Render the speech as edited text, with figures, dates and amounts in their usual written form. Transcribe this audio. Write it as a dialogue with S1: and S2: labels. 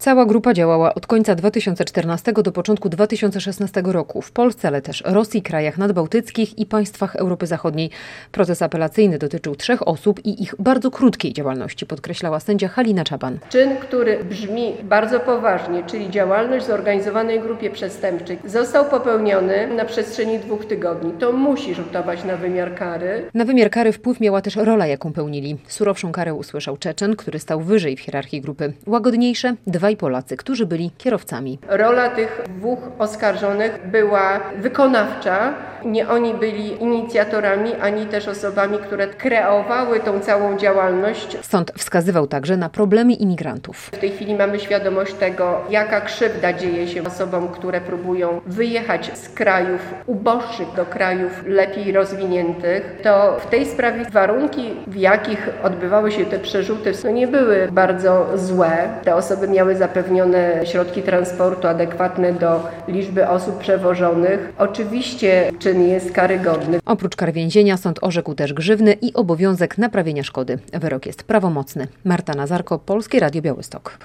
S1: Cała grupa działała od końca 2014 do początku 2016 roku w Polsce, ale też Rosji, krajach nadbałtyckich i państwach Europy Zachodniej. Proces apelacyjny dotyczył 3 osób i ich bardzo krótkiej działalności, podkreślała sędzia Halina Czaban.
S2: Czyn, który brzmi bardzo poważnie, czyli działalność w zorganizowanej grupie przestępczej, został popełniony na przestrzeni 2 tygodni. To musi rzutować na wymiar kary.
S1: Na wymiar kary wpływ miała też rola, jaką pełnili. Surowszą karę usłyszał Czeczen, który stał wyżej w hierarchii grupy. Łagodniejsze 2 Polacy, którzy byli kierowcami.
S2: Rola tych 2 oskarżonych była wykonawcza. Nie oni byli inicjatorami, ani też osobami, które kreowały tą całą działalność.
S1: Sąd wskazywał także na problemy imigrantów.
S2: W tej chwili mamy świadomość tego, jaka krzywda dzieje się osobom, które próbują wyjechać z krajów uboższych do krajów lepiej rozwiniętych. To w tej sprawie warunki, w jakich odbywały się te przerzuty, nie były bardzo złe. Te osoby miały zapewnione środki transportu adekwatne do liczby osób przewożonych. Oczywiście czyn jest karygodny.
S1: Oprócz kar więzienia sąd orzekł też grzywny i obowiązek naprawienia szkody. Wyrok jest prawomocny. Marta Nazarko, Polskie Radio Białystok.